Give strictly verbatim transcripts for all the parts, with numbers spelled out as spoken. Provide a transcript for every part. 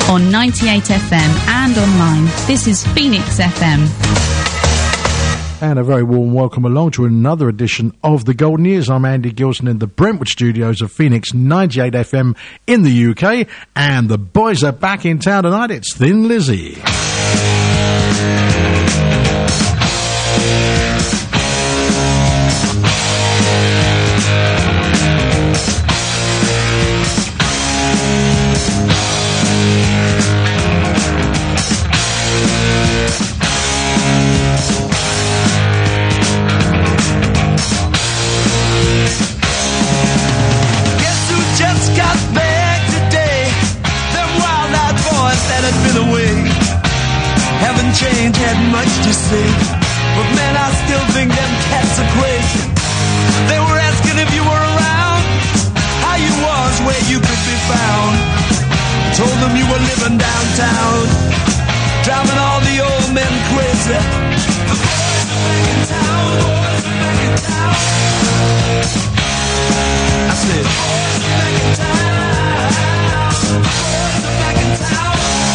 on ninety-eight F M and online. This is Phoenix F M. And a very warm welcome along to another edition of The Golden Years. I'm Andy Gilson in the Brentwood studios of Phoenix ninety-eight F M in the U K. And the boys are back in town tonight. It's Thin Lizzy. Change had much to say, but man, I still think them cats are crazy. They were asking if you were around, how you was, where you could be found. Told them you were living downtown, driving all the old men crazy. The boys are back in town, boys are back in town. I said, boys are back in town, boys are back in town.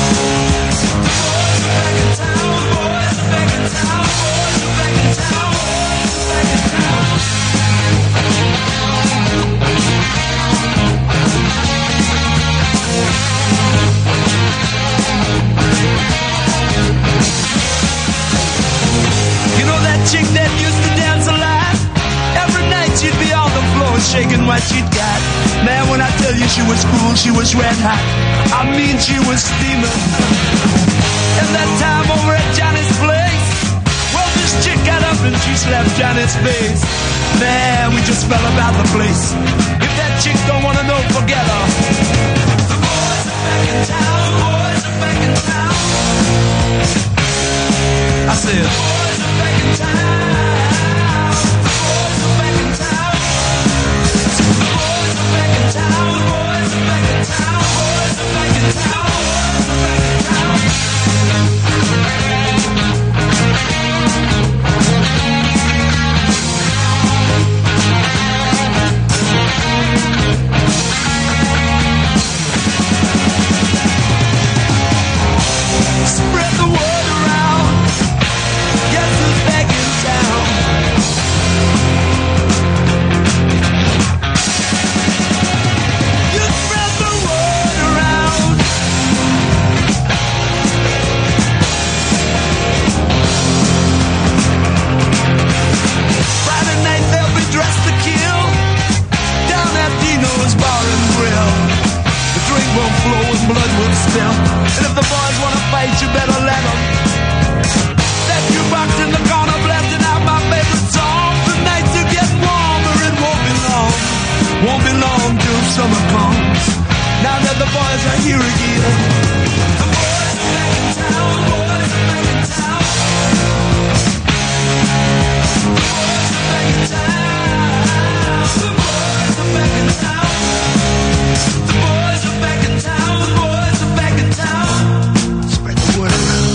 Chick that used to dance a lot. Every night she'd be on the floor shaking what she'd got. Man, when I tell you she was cool, she was red hot. I mean, she was steaming. And that time over at Johnny's place, well, this chick got up and she slapped Johnny's face. Man, we just fell about the place. If that chick don't wanna know, forget her. The boys are back in town, the boys are back in town. I said, back in town. The boys are back in town. The boys are back in town. The boys are back in town. The boys are back in town. The boys are back in town. Spread the word around. Guess who's back in town? You spread the word around. Friday night they'll be dressed to kill down at Dino's Bar and Grill. The drink won't flow and blood will spill. And if the boys wanna fight, you better let them. Jukebox in the corner blasting out my favorite song. The nights are getting warmer, it won't be long. Won't be long till summer comes. Now that the boys are here again. The boys are back in town, the boys are back in town. The boys are back in town. The boys are back in town. The boys are back in town. The boys are back in town. Spread the word around.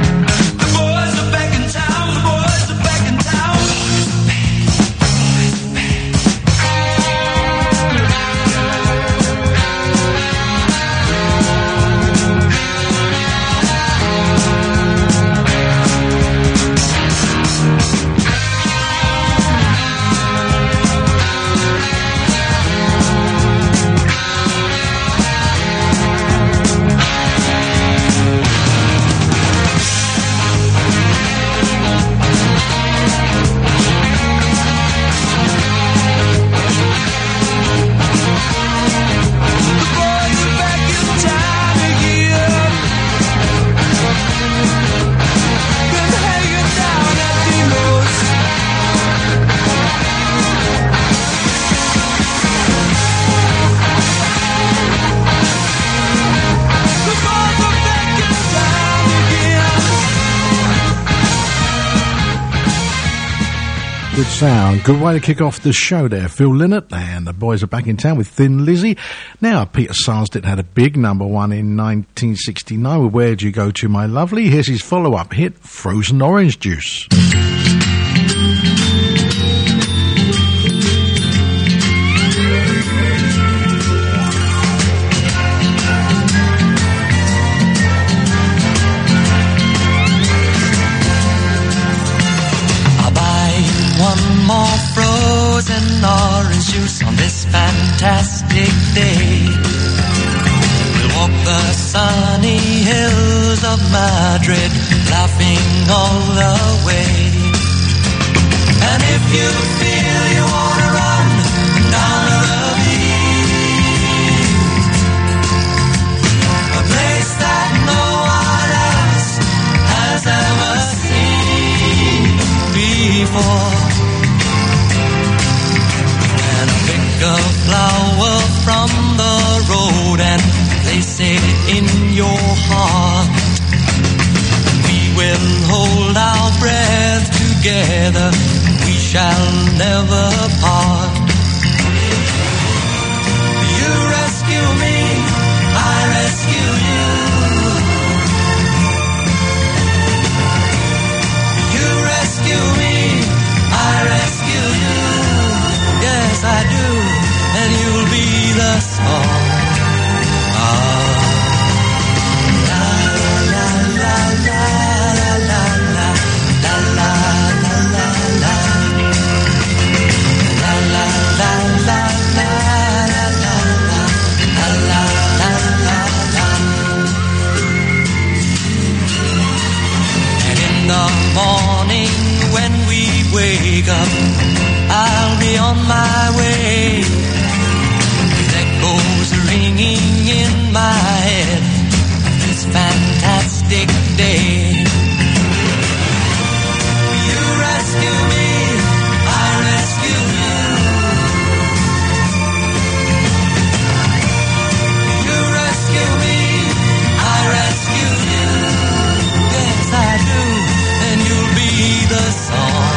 Good sound. Good way to kick off the show there. Phil Lynott and the boys are back in town with Thin Lizzy. Now, Peter Sarsdett had a big number one in nineteen sixty-nine with Where'd You Go To My Lovely. Here's his follow-up hit, Frozen Orange Juice. shoes on this fantastic day. We'll walk the sunny hills of Madrid, laughing all the way. And if you feel you wanna run down the ravine, a place that no one else has ever seen before, and I pick a flower from the road and place it in your heart. We will hold our breath together, we shall never part. You rescue me, I rescue you. You rescue me, I rescue you. Yes, I do, and you'll be the song. Ah, la la la la la la la la la la la. La la la la la la la la la la. And in the morning when we wake up, I'll be on my way. With echoes ringing in my head of this fantastic day. You rescue me, I rescue you. You rescue me, I rescue you. Yes, I do, and you'll be the song.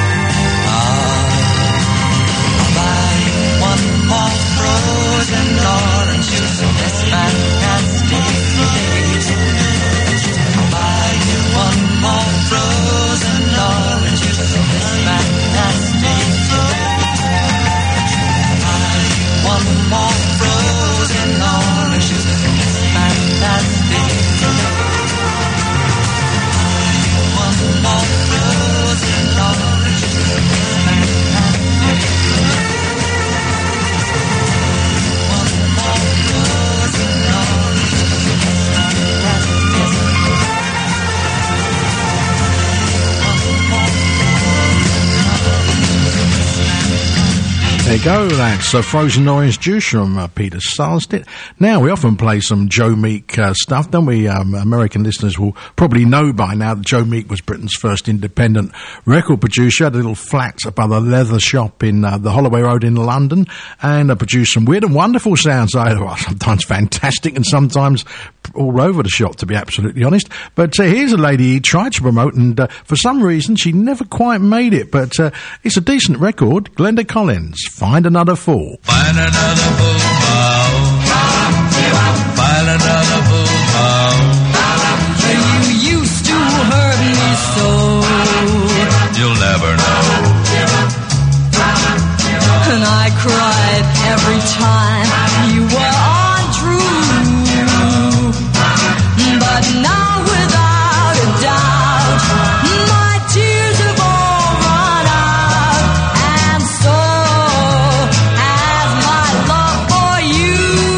I'll buy you one more frozen orange juice on this fantastic day. I'll buy you one more frozen orange juice on this fantastic day. I'll buy you one more frozen orange juice on this fantastic day. One more frozen orange juice on this fantastic day. One more frozen orange juice on this fantastic day. There you go, that's uh, Frozen Orange Juice from uh, Peter Sarsted. Now, we often play some Joe Meek uh, stuff, don't we? Um, American listeners will probably know by now that Joe Meek was Britain's first independent record producer. Had a little flat above a leather shop in uh, the Holloway Road in London, and uh, produced some weird and wonderful sounds, well, sometimes fantastic and sometimes all over the shop, to be absolutely honest. But uh, here's a lady he tried to promote, and uh, for some reason she never quite made it, but uh, it's a decent record. Glenda Collins, Find Another Fool. Find another fool, find another fool. You used to hurt me so. You'll never know. And I cried every time you were untrue. But now without a doubt, my tears have all run out. And so has my love for you.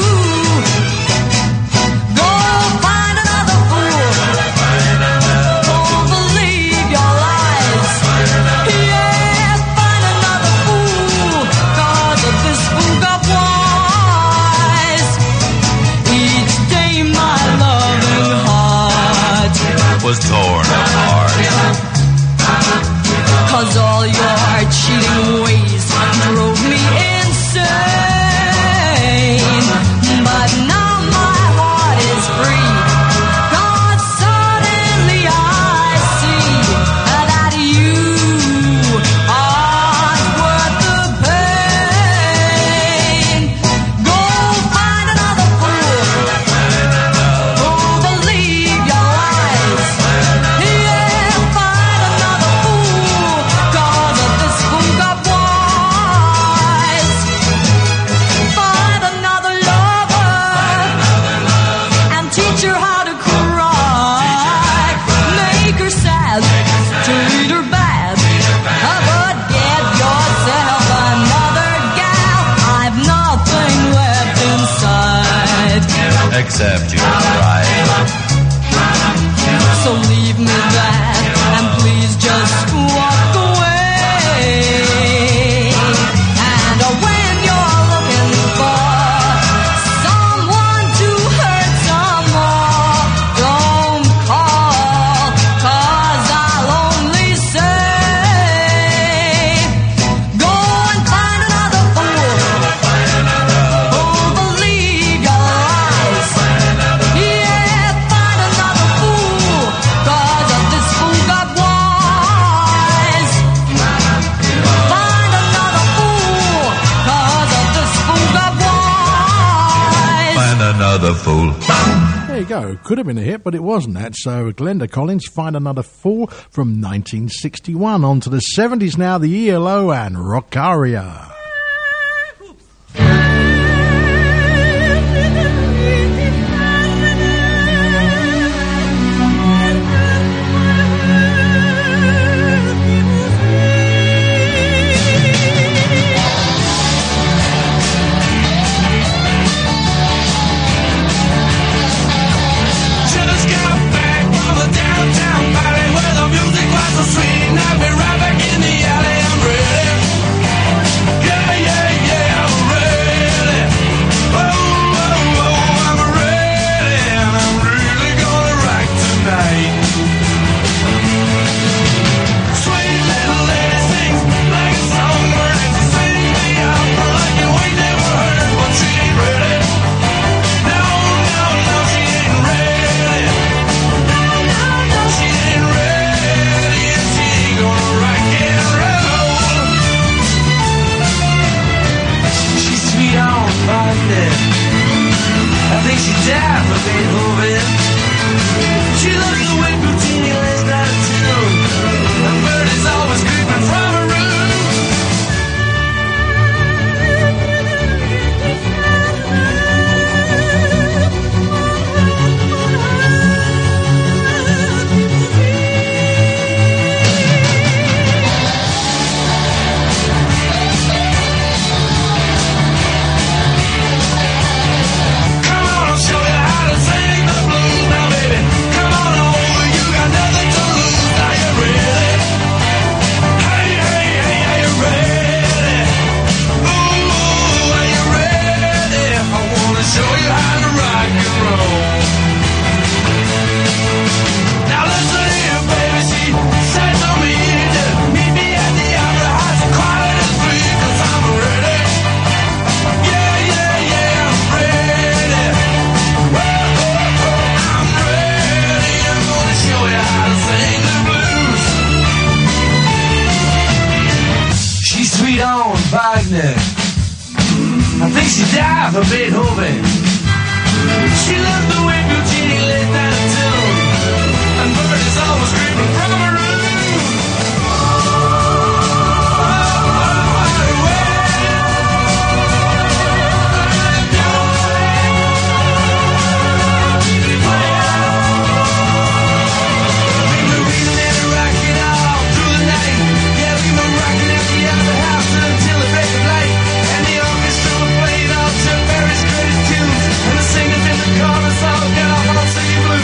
Go find another fool. Don't believe your lies. Yeah, find another fool. 'Cause of this fool got wise. Each day my loving heart Was torn apart. 'cause all your cheating ways drove me insane. But now my heart is free. 'Cause suddenly I see that you aren't worth the pain. Go find another fool. Don't believe your lies. accept your right. So leave me that and please just walk away. And when you're looking for someone to hurt some more, don't call, 'cause I'll only say, go and find another fool who'll believe your lies. Yeah, find another fool, 'cause of this fool got wise. Find another fool, 'cause of this fool got wise. Find another fool. There you go. Could have been a hit, but it wasn't that. So Glenda Collins, Find Another Fool from nineteen sixty-one. On to the seventies now, the E L O and Rockaria. Just got back from the downtown party where the music was so sweet. And I'll be right back in the alley. I'm ready. Yeah, yeah, yeah, I'm ready. Oh, oh, oh, I'm ready. And I'm really gonna rock tonight. Sweet little lady sings like a songbird. And she sings me out like you ain't never heard. But she ain't ready. No, no, no, she ain't ready. No, no, no, she ain't ready. And she ain't gonna rock and roll. She's sweet on Friday. I think she died for Beethoven. She loves the way Puccini lays down a tune. And bird is always creeping from her room. Come on, I'll show you how to sing the blues now, baby. Come on over, you got nothing to lose. Now you ready? Hey, hey, hey, are you ready? Ooh, are you ready? I wanna show you how to rock and roll. Now listen here, baby, she said to me to meet me at the opera house and quiet and free, 'cause I'm ready. Yeah, yeah, yeah, I'm ready. Whoa, whoa, whoa, I'm ready. I'm gonna show you how to sing the blues. She's sweet on Wagner. I think she died for Beethoven. She loves the way Puccini lays down a tune. And bird is always creeping from her room. Singers in the chorus all get off on singing blues.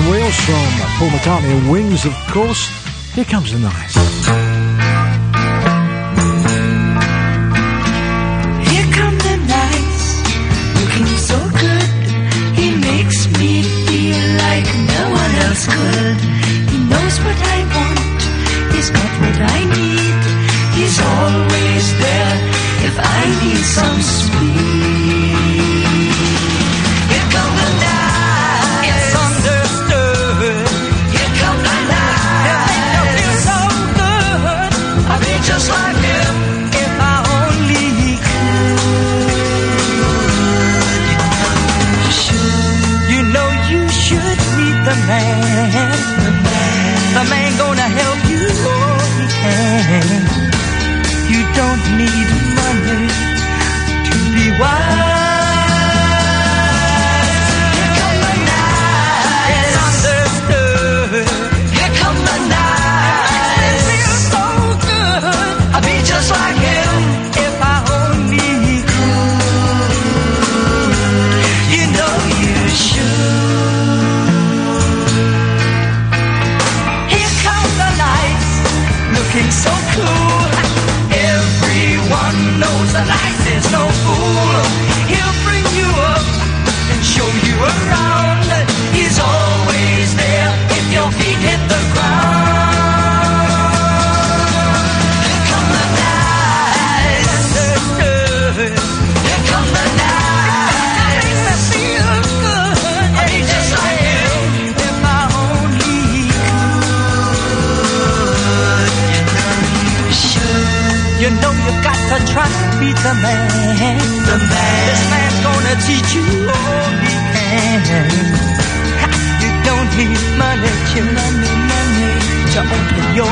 and Wheels from Paul McCartney and Wings, of course. Here comes the nice. Here come the nights, looking so good. He makes me feel like no one else could. He knows what I want, he's got what I need. He's always there if I need some speed. Here come the night, it's understood. Here come the night, it makes me feel so good. I'd be just like him if I only could. You know you should meet the man. The man, the man gonna help you all he can. You don't need money to be wise. Here come the night, it's understood. Here come the night, it feels so good. I'd be just like him if I only could. You know you should. Here come the nights, looking so cool. Everyone knows the night is no fool. He'll bring you up and show you around. He's always there if your feet hit the ground. Here come the night, understood. Here come the night, it makes me feel good. I'd be just like him if I only could. You know you should. You know you got to try to be the man. The man. This man's gonna teach you all he can. Ha, you don't need money, you money, money to open your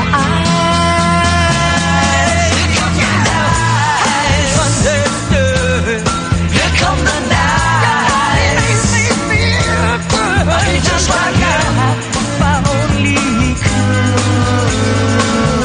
eyes. Here come the night, understood. Here come the night, it makes me feel good. I'd be just like him if I only could.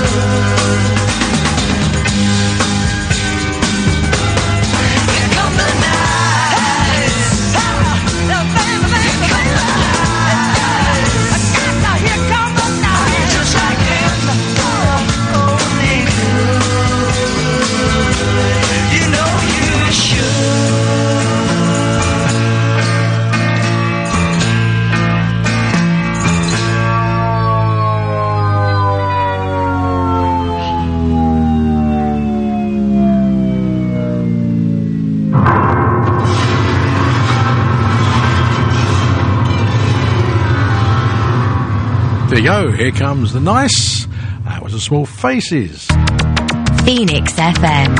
There you go, here comes the nice. That was the Small Faces. Phoenix F M.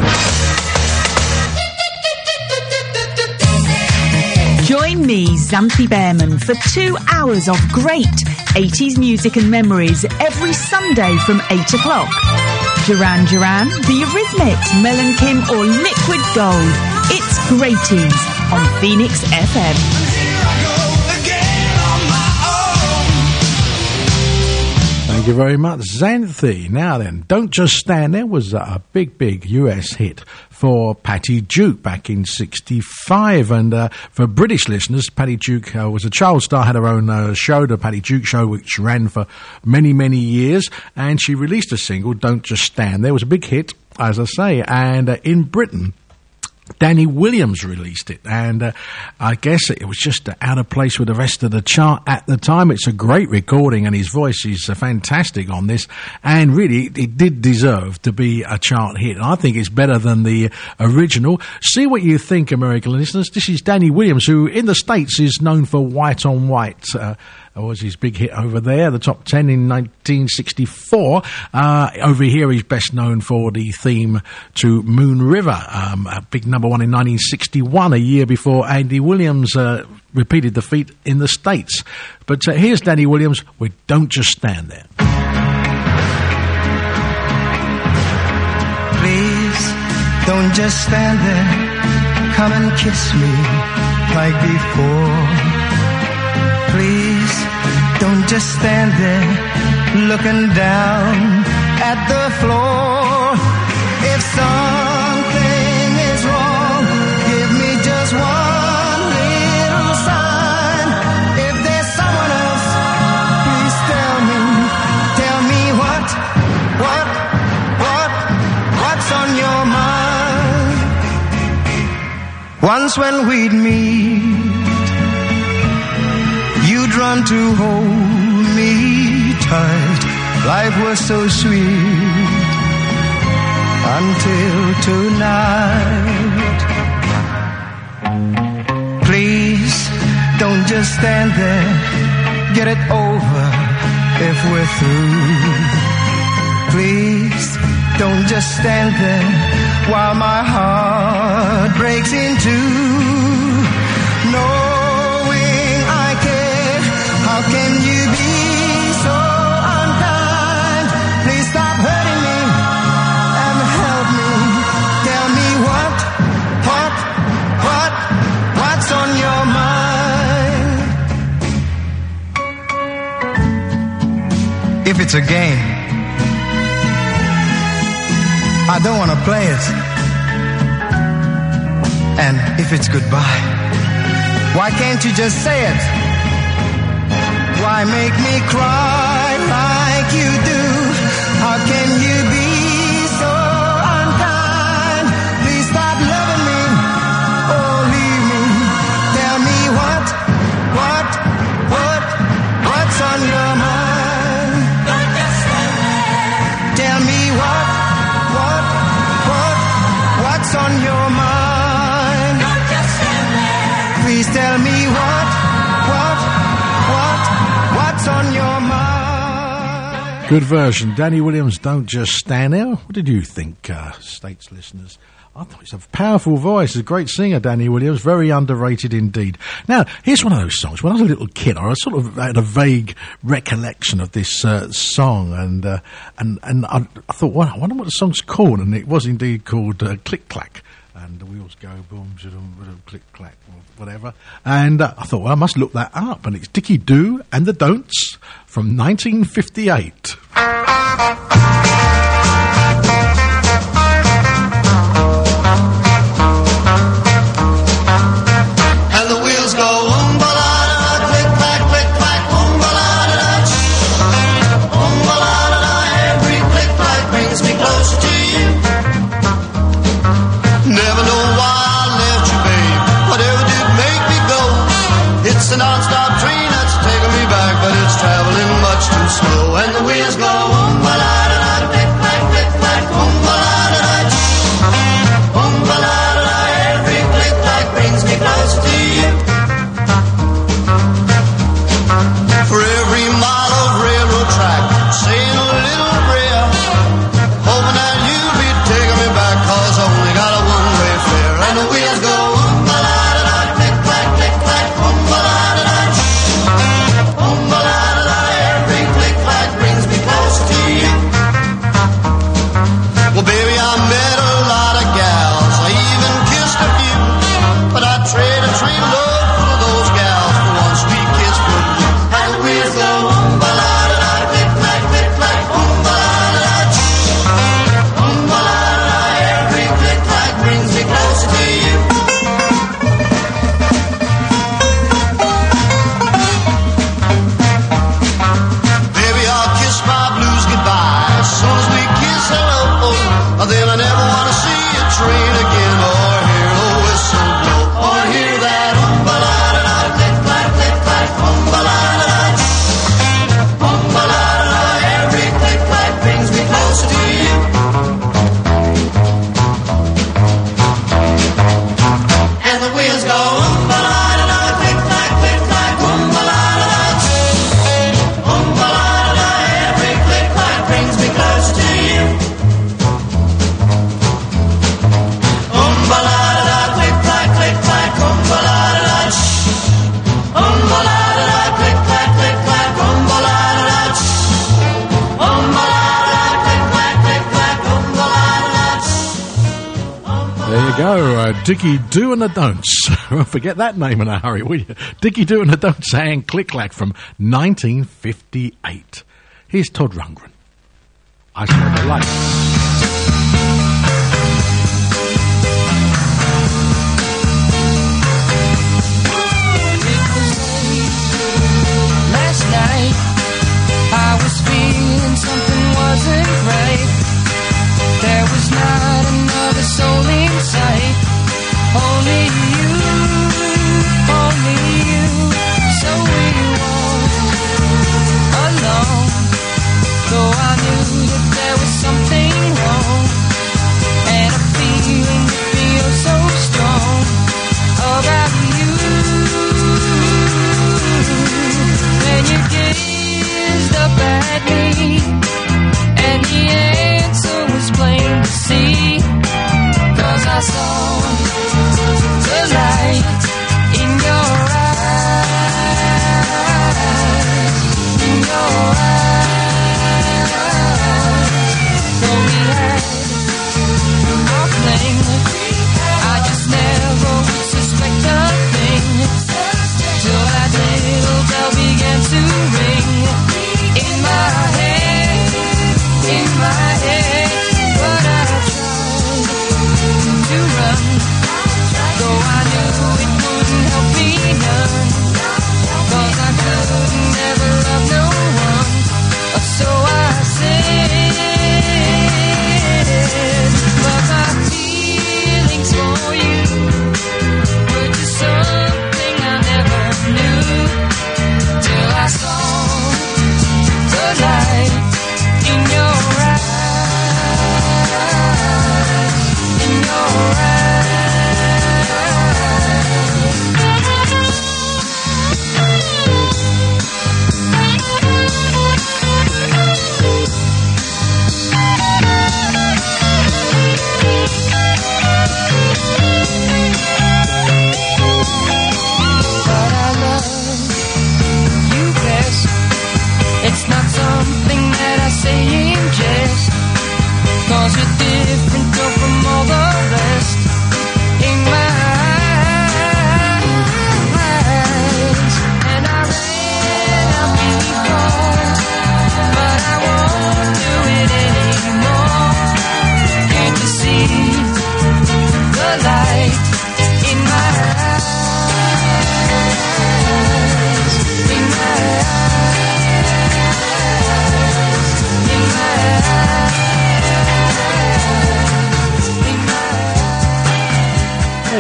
Join me, Xanthi Behrman, for two hours of great eighties music and memories every Sunday from eight o'clock. Duran Duran, The Eurythmics, Mel and Kim or Liquid Gold. It's Greaties on Phoenix F M. Thank you very much, Xanthi. Now then, Don't Just Stand There was a big, big U S hit for Patty Duke back in sixty-five. And uh, for British listeners, Patty Duke uh, was a child star, had her own uh, show, the Patty Duke Show, which ran for many, many years. And she released a single, Don't Just Stand There. It was a big hit, as I say. And uh, in Britain, Danny Williams released it, and uh, I guess it was just uh, out of place with the rest of the chart at the time. It's a great recording, and his voice is uh, fantastic on this, and really, it did deserve to be a chart hit. And I think it's better than the original. See what you think, American listeners. This is Danny Williams, who in the States is known for White on White. Uh, was his big hit over there, the top ten in nineteen sixty-four. Uh, over here, he's best known for the theme to Moon River, um, a big number one in nineteen sixty-one, a year before Andy Williams uh, repeated the feat in the States. But uh, here's Danny Williams with Don't Just Stand There. Please, don't just stand there. Come and kiss me like before. Please, don't just stand there looking down at the floor. If something is wrong, give me just one little sign. If there's someone else Once when we'd meet, you'd run to hold me tight. Life was so sweet until tonight. Please don't just stand there, get it over if we're through. Please don't just stand there while my heart breaks in two. Knowing I care, how can you be so unkind? Please stop hurting me and help me. Tell me what, what, what, what's on your mind? If it's a game, I don't want to play it. And if it's goodbye, why can't you just say it? Why make me cry like you do? How can you be so unkind? Please stop loving me or leave me. Tell me what, what, what, what's on your mind? Don't just stand there. Tell me what, what, what, what's on your mind? Don't just stand there. Please tell me what, what, what, what's on your mind? Good version. Danny Williams, Don't Just Stand There. What did you think, uh, States listeners? I thought he's a powerful voice. He's a great singer, Danny Williams. Very underrated indeed. Now, here's one of those songs. When I was a little kid, I sort of had a vague recollection of this uh, song, and uh, and and I, I thought, well, I wonder what the song's called, and it was indeed called uh, Click Clack. And the wheels go boom, boom, boom, click clack, or whatever. And uh, I thought, well, I must look that up. And it's Dickie Doo and the Don'ts from nineteen fifty-eight. It's a non-stop train that's taking me back, but it's traveling much too slow. And the wheels go oom-ba-la-da-da, click-clack, click-clack, oom-ba-la-da-da, oom-ba-la-da-da. Every click-clack brings me closer to you. For every mile of railroad track, saying a little prayer, hoping that you'll be taking me back, 'cause I only got a one-way fare. And the wheels go oom-ba-la-da-da, click-clack, click-clack, oom-ba-la-da-da. Well, baby, I met a lot of gals, I even kissed a few, but I'd trade a train load full of those gals for one sweet kiss from you. And the wheels go oom-ba-la-da-da, click-clack, click-clack, oom-ba-la-da-da, oom-ba-la-da-da. Every click-clack brings me closer to you. Baby, I'll kiss my blues goodbye as soon as we kiss hello. Then I never want to see a train again, or hear a whistle blow, or hear that oom-ba-la-da-da, click-clack, click-clack, oom-ba-la-da-da, oom-ba-la-da-da. Every click-clack brings me closer to you. And the wheels go oom-ba-la-da-da, click-clack, click-clack, oom-ba-la-da-da, oom-ba-la-da-da. Every click-clack brings me closer to you. Oom-ba-la-da-da, click-clack, click-clack, oom-ba-la-da-da, oom-ba-la-da-da, click-clack, click-clack, oom-ba-la-da-da, oom-ba-la-da-da, click-clack, click-clack, oom-ba-la-da-da. There you go, uh, Dickie Doo and the Don'ts. Forget that name in a hurry, will you? Dickie Doo and the Don'ts and Click Clack from nineteen fifty-eight. Here's Todd Rundgren. I Saw the Light. Last night I was feeling something wasn't right. There was not another soul in sight, only you.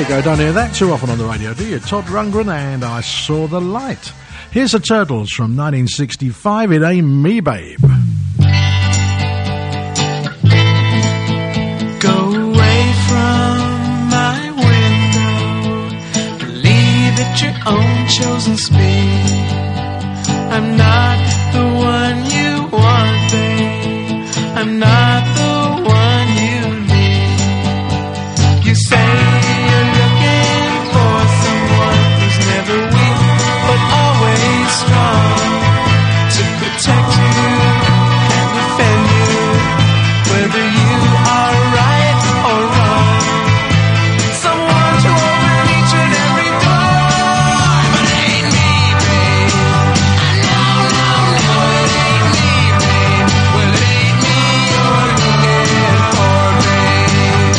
go. Don't hear that too often on the radio, do you? Todd Rundgren and I Saw the Light. Here's the Turtles from nineteen sixty-five. It Ain't Me, Babe. Go away from my window, leave at your own chosen speed. I'm not the one you want, babe. I'm not the one you need. You say you're looking for someone who's never weak but always strong, to protect you and defend you, whether you are right or wrong. Someone to open each and every door. But it ain't me, babe. I know, no, no, it ain't me, babe. Well, it ain't me you're looking for, babe.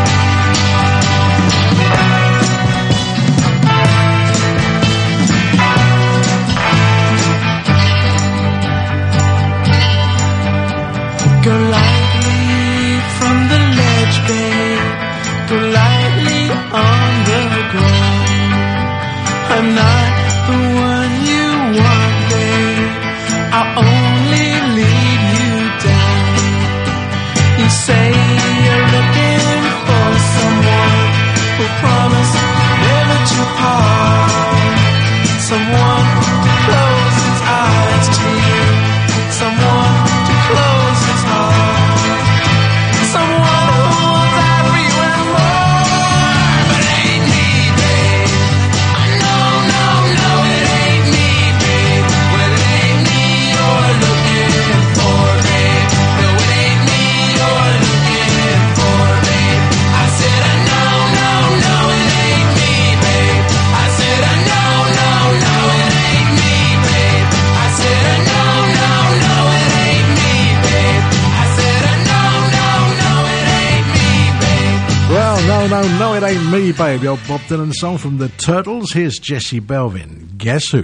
Go lightly from the ledge, babe. Go lightly on the ground. I'm not the one you want, babe. I'll only lead you down. You say you're looking for someone who promise never to part. Someone to close his eyes to you. Someone to close his heart. Someone who will die for you and more. But it ain't me, babe. I know, no, no, it ain't me, babe. Well, it ain't me you're looking for, babe. No, it ain't me you're looking for, babe. I said I know, no, no, it ain't me, babe. I said I know, no, no, it ain't me, babe. I said I know, no, no, it ain't me, babe. I said I know, no, no, it ain't me, babe. Well, no, no, no, it ain't me, babe. The old Bob Dylan song from the Turtles. Here's Jesse Belvin. Guess who?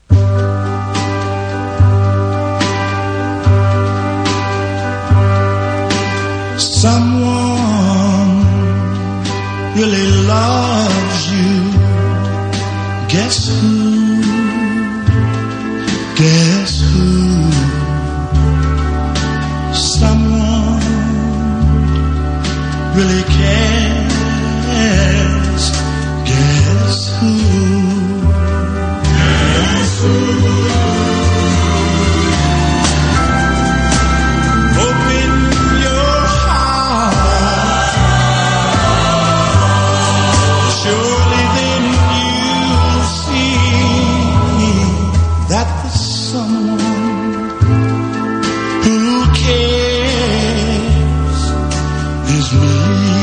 Someone really loves you. Guess who? Guess who? Someone really cares. Guess who? Guess who? Open your heart. Surely then you'll see that the someone who cares is me.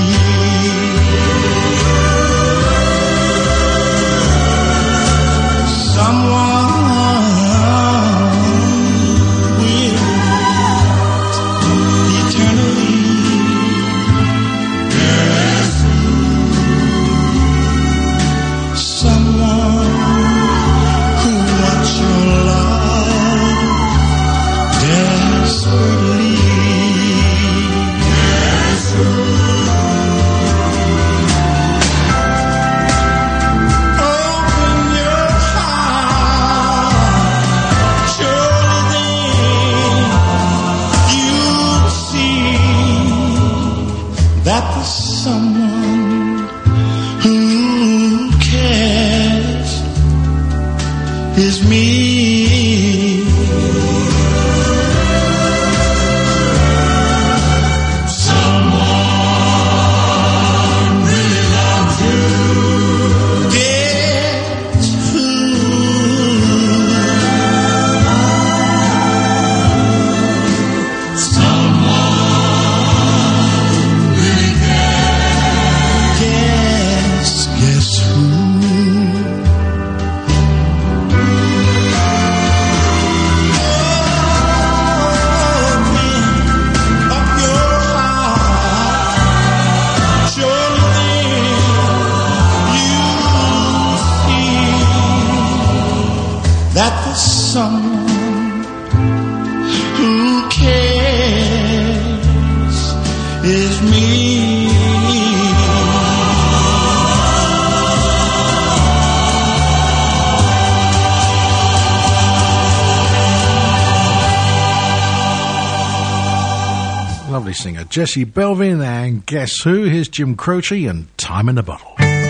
lovely singer Jessie Belvin, and guess who? Here's Jim Croce and Time in a Bottle.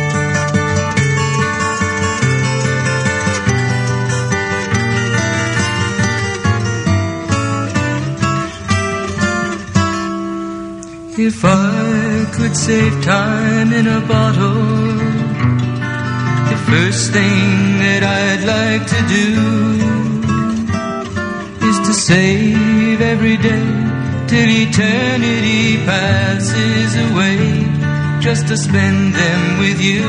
If I could save time in a bottle, the first thing that I'd like to do is to save every day till eternity passes away, just to spend them with you.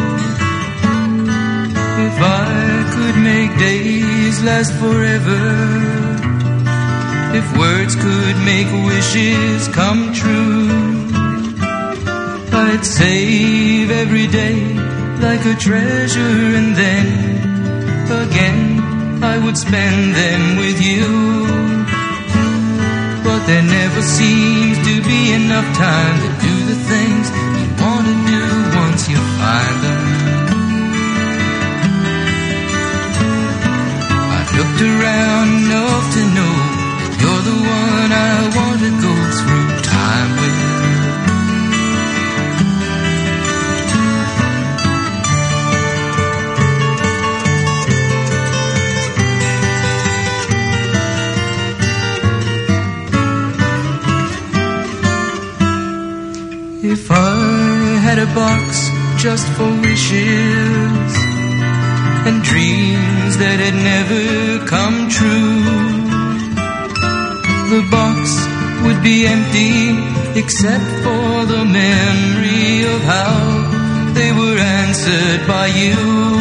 If I could make days last forever, if words could make wishes come true, I'd save every day like a treasure, and then again I would spend them with you. But there never seems to be enough time to do the things you want to do once you find them. I've looked around enough to know you're the one I want to go through time with. If I had a box just for wishes and dreams that had never come true, the box would be empty except for the memory of how they were answered by you.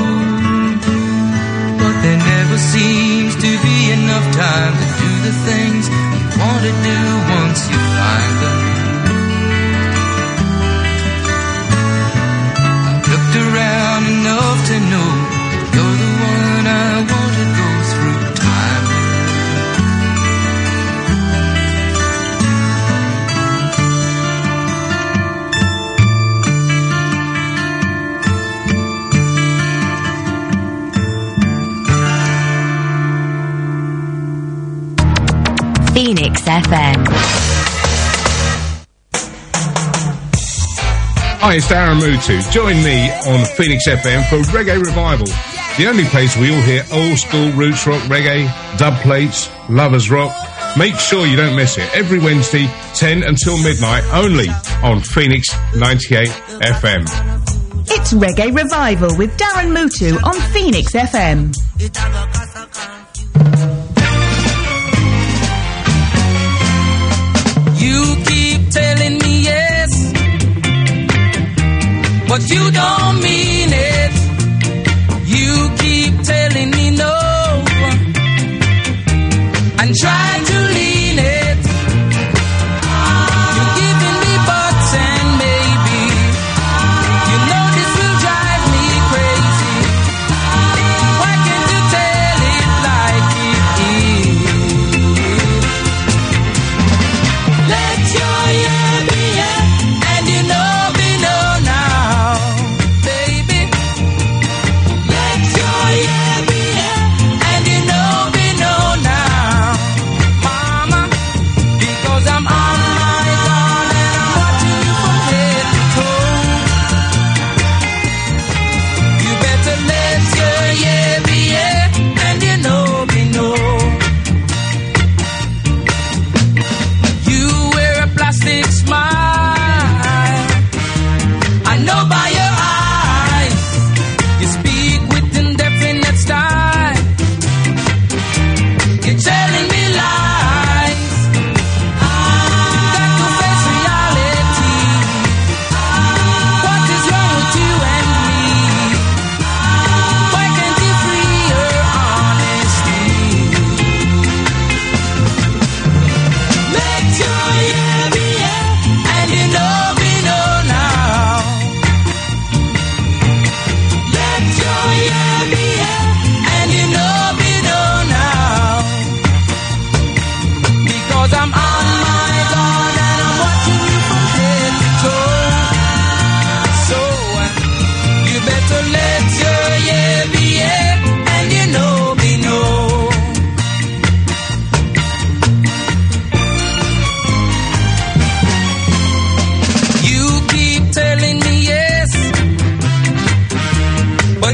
But there never seems to be enough time to do the things you want to do once you find them. I've looked around enough to know you're the one I want to go through time with. Phoenix F M. Hi, it's Darren Mutu. Join me on Phoenix F M for Reggae Revival, the only place we all hear old school roots rock reggae, dub plates, lovers rock. Make sure you don't miss it. Every Wednesday, ten until midnight, only on Phoenix ninety-eight F M. It's Reggae Revival with Darren Mutu on Phoenix F M. You keep telling me yes, but you don't mean it. You keep telling me no, and try to lean it. You're giving me buts and maybe. You know this will drive me crazy. Why can't you tell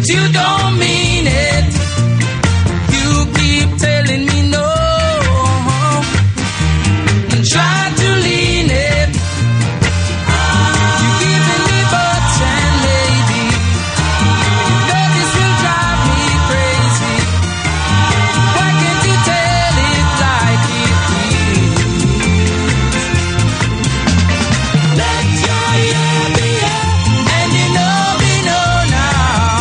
but you don't mean it. You keep telling me no, and try to lean it. You're giving me buts and lady. You know this will drive me crazy. Why can't you tell it like it is? Let your yeah be yeah, and you know me know now.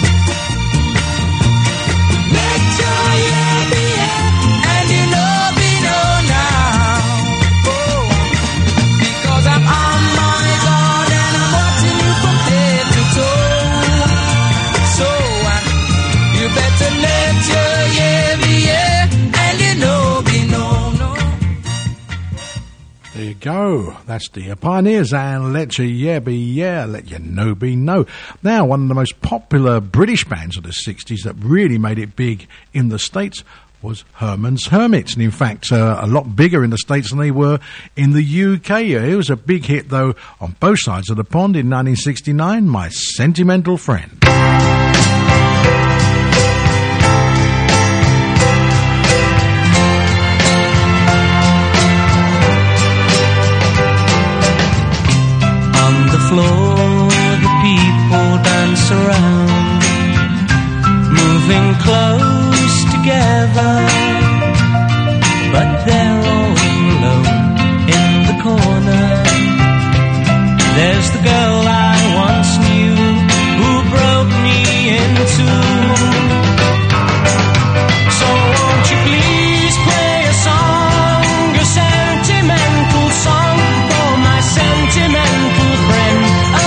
Let your yeah be yeah, and you know me know now. Oh, because I'm on my guard and I'm watching you from head to toe. So uh, you better let your yeah be yeah, and you know me know no. There you go. That's the uh, Pioneers and Let Your Yeah Be Yeah, Let Your No Be No. Now, one of the most popular British bands of the sixties that really made it big in the States was Herman's Hermits. And in fact, uh, a lot bigger in the States than they were in the U K. It was a big hit, though, on both sides of the pond in nineteen sixty-nine, My Sentimental Friend. On the floor, the people dance around, moving close together, but they're all alone in the corner. There's the girl I once knew who broke me in two. So won't you please play a song, a sentimental song for my sentimental friend.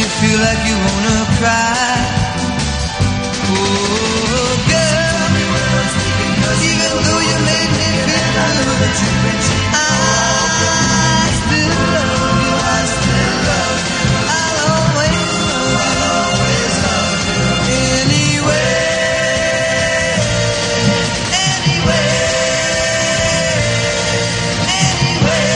you feel like you wanna cry. Oh, girl, even though you made me feel good, I still love you, I still love you. I'll always love you, I'll always love you. Anyway, anyway, anyway.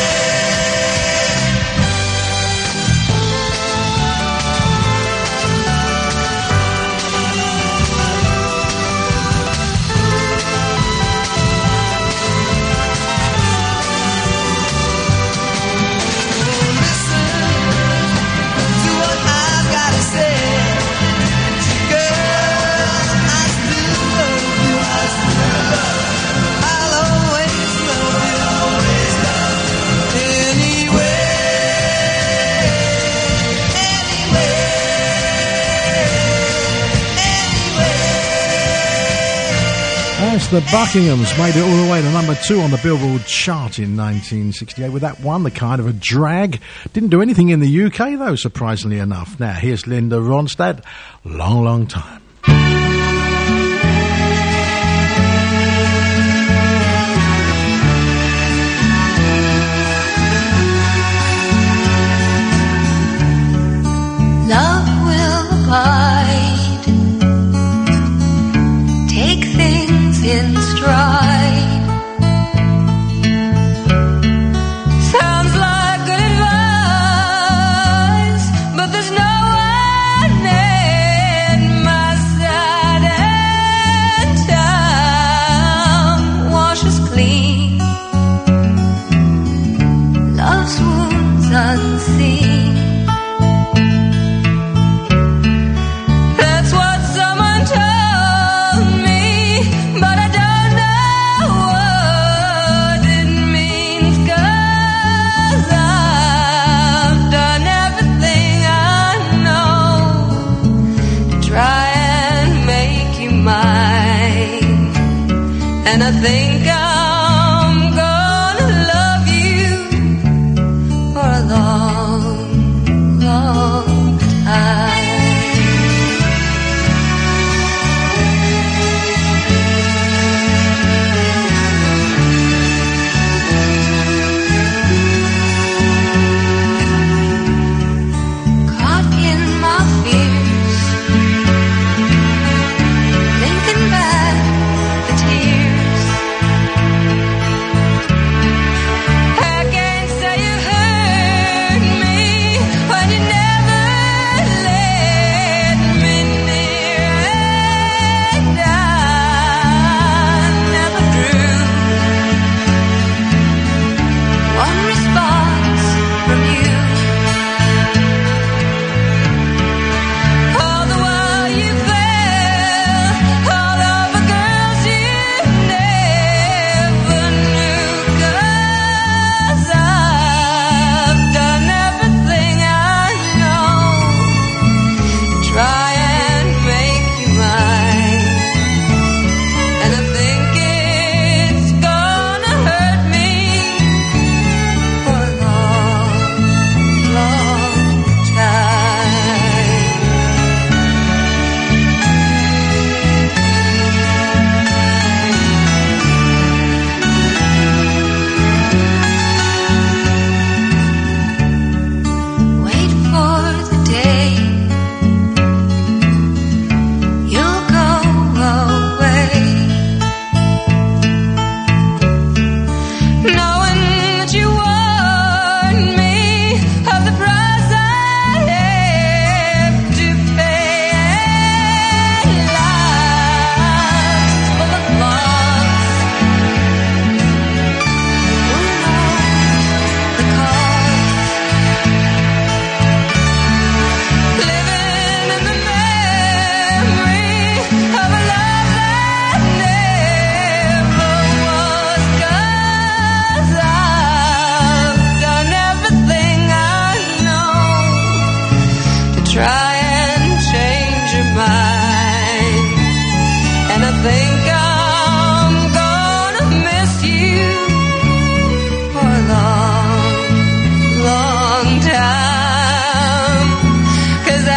The Buckinghams made it all the way to number two on the Billboard chart in nineteen sixty-eight with that one, The Kind of a Drag. Didn't do anything in the U K though, surprisingly enough. Now here's Linda Ronstadt, Long, Long Time. Love will abide, take things in stride. Sounds like good advice, but there's no one at my side, and time washes clean love's wounds unseen. That's what someone told me, but I don't know what it means, 'cause I've done everything I know to try and make you mine, and I think I'm gonna love you for a long, long time. Caught in my fears, thinking back the tears. I can't say you hurt me when you never let me near, and I never drew one response from you. All the while you fell all over girls you never knew, 'cause I've done everything I know to try and make you mine, and I think it's gonna hurt me for a long, long time. Wait for the day you'll go away, knowing that you warned me of the price I have to pay, and life's full of loss. Who knows the cost? Living in the memory of a love that never was, 'cause I've done everything I know to try and change your mind, and I think I'm gonna miss you for a long, long time, 'cause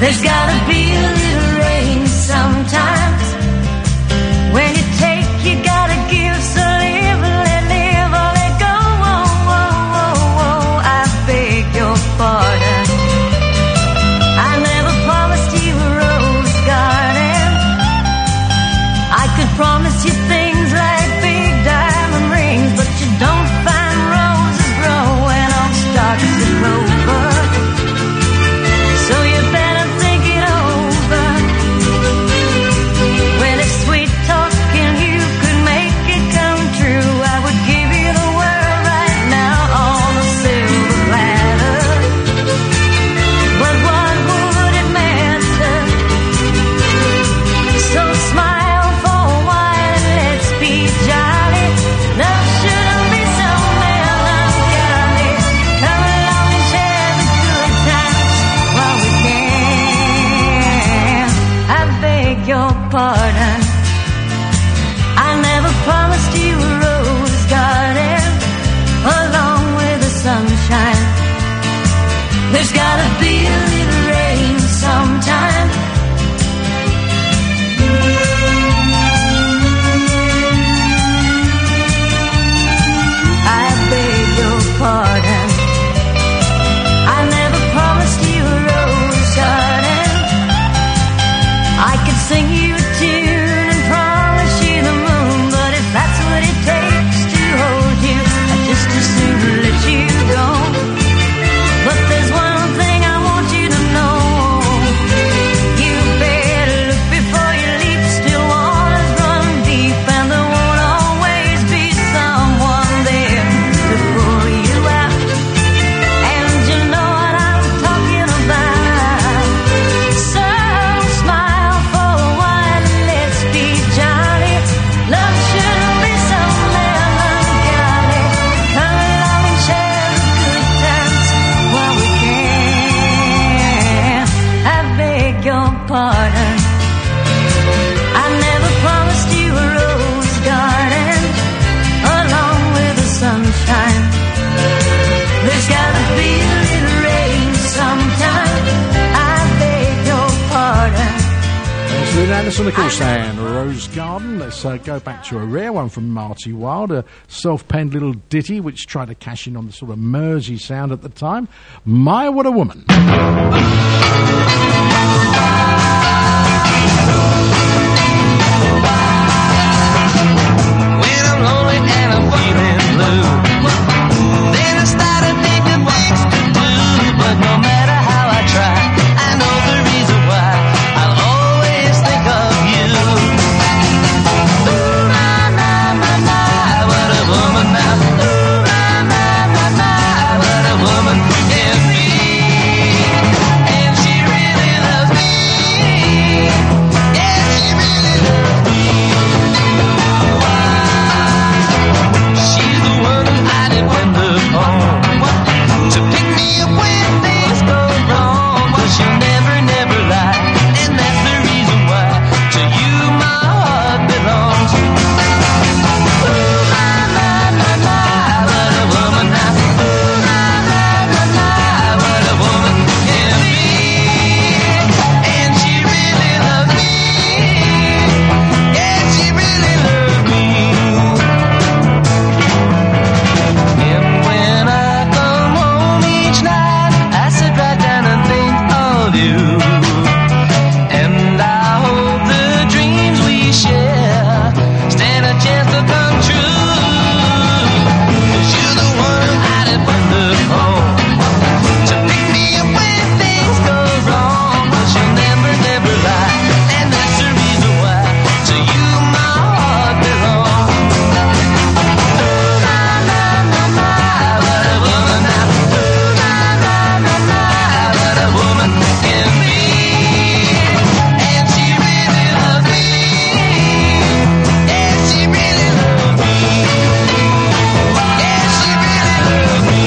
There's gotta be a little rain sometimes. When you take, you gotta give, so live, let live, or let go. Oh, oh, oh, oh, I beg your pardon. I never promised you a rose garden. I could promise you things like big diamond rings, but you don't find roses growing on stalks of clover. So you better think it over. Well, if sweet talking you could make it come true, I would give you the world right now on a silver platter. But what would it matter? So smile for a while and let's be jolly. Love shouldn't be so melancholy. Come along and share the good times while we can. I beg your pardon. I never promised you a rose garden along with the sunshine. There's gotta be a little rain sometime. I beg your pardon. I never promised you a rose garden. I could sing you a tune and promise you the moon, but if that's what it takes to hold you, I'd just as soon let you go. But there's one thing I want you to know. You better look before you leap. Still waters run deep, and there won't always be someone there to pull you out. And you know what I'm talking about. So smile for a while and let's be jolly. Love shouldn't be so melancholy. Come along and share the good times while we can. I beg your pardon. I never promised you a rose garden along with the sunshine. There's gotta be a little rain sometime. I beg your pardon. There's Lynn Anderson, of course, and Rose Garden. Let's uh, go back to a rare one from Marty Wilde, a self-penned little ditty which tried to cash in on the sort of Mersey sound at the time. My, What a Woman. When I'm lonely and I'm feeling blue, then I start to think of things to do. But no matter how I try, I know the reason why. I'll always think of you. Ooh, my, my, my, my, what a woman now. Ooh, my, my, my, my, what a woman can be. And she really loves me. Yeah, she really loves me. She's the one who I depend upon to pick me up when things go wrong. But she'll never, never lie, and that's the reason why to you my heart belongs. Ooh, my, my, my, my, what a woman now. Ooh, my, my, my, my, what a woman can be. And she really loves me. Yeah, she really loves me. And when I come home each night, I sit right down and think of you. And I hope the dreams we share stand a chance to come true. 'Cause you're the one I depend upon to pick me up when things go wrong. But you'll never, never lie, and that's the reason why to you my heart belongs. Ooh, my, my, my, my, what a woman now. Ooh, my, my, my, my, what a woman can be. And she really loves me. Yeah, she really loves me. Yeah, she really loves me.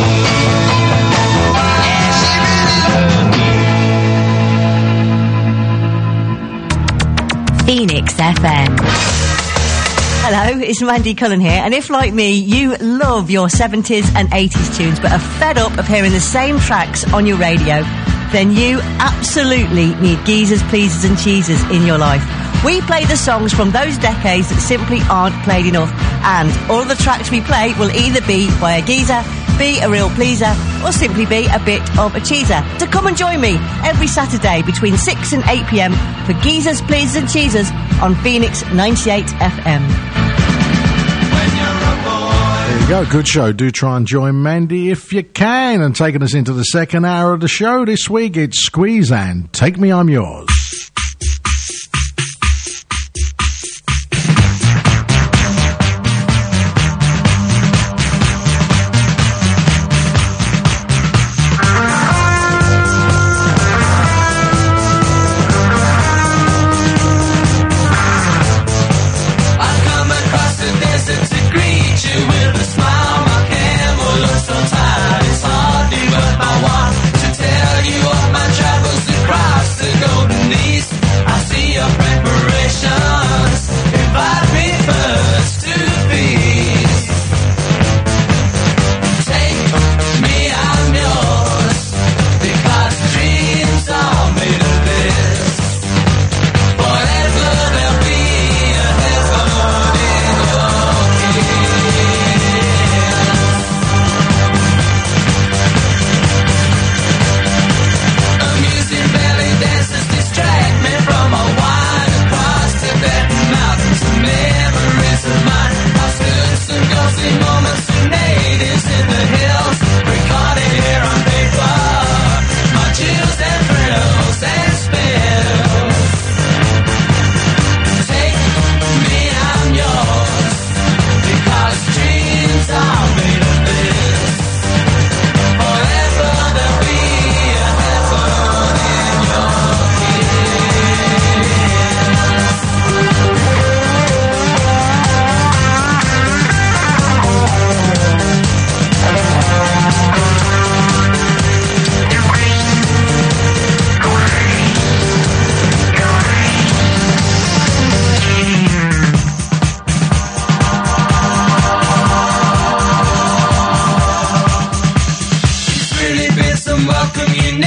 Yeah, she really loves me. Phoenix F M. Hello, it's Mandy Cullen here, and if, like me, you love your seventies and eighties tunes but are fed up of hearing the same tracks on your radio, then you absolutely need Geezers, Pleasers and Cheesers in your life. We play the songs from those decades that simply aren't played enough, and all of the tracks we play will either be by a geezer, be a real pleaser, or simply be a bit of a cheeser. So come and join me every Saturday between six and eight p m for Geezers, Pleasers and Cheesers on Phoenix ninety-eight F M. There you go, good show. Do try and join Mandy if you can. And taking us into the second hour of the show this week, it's Squeeze and Take Me I'm Yours.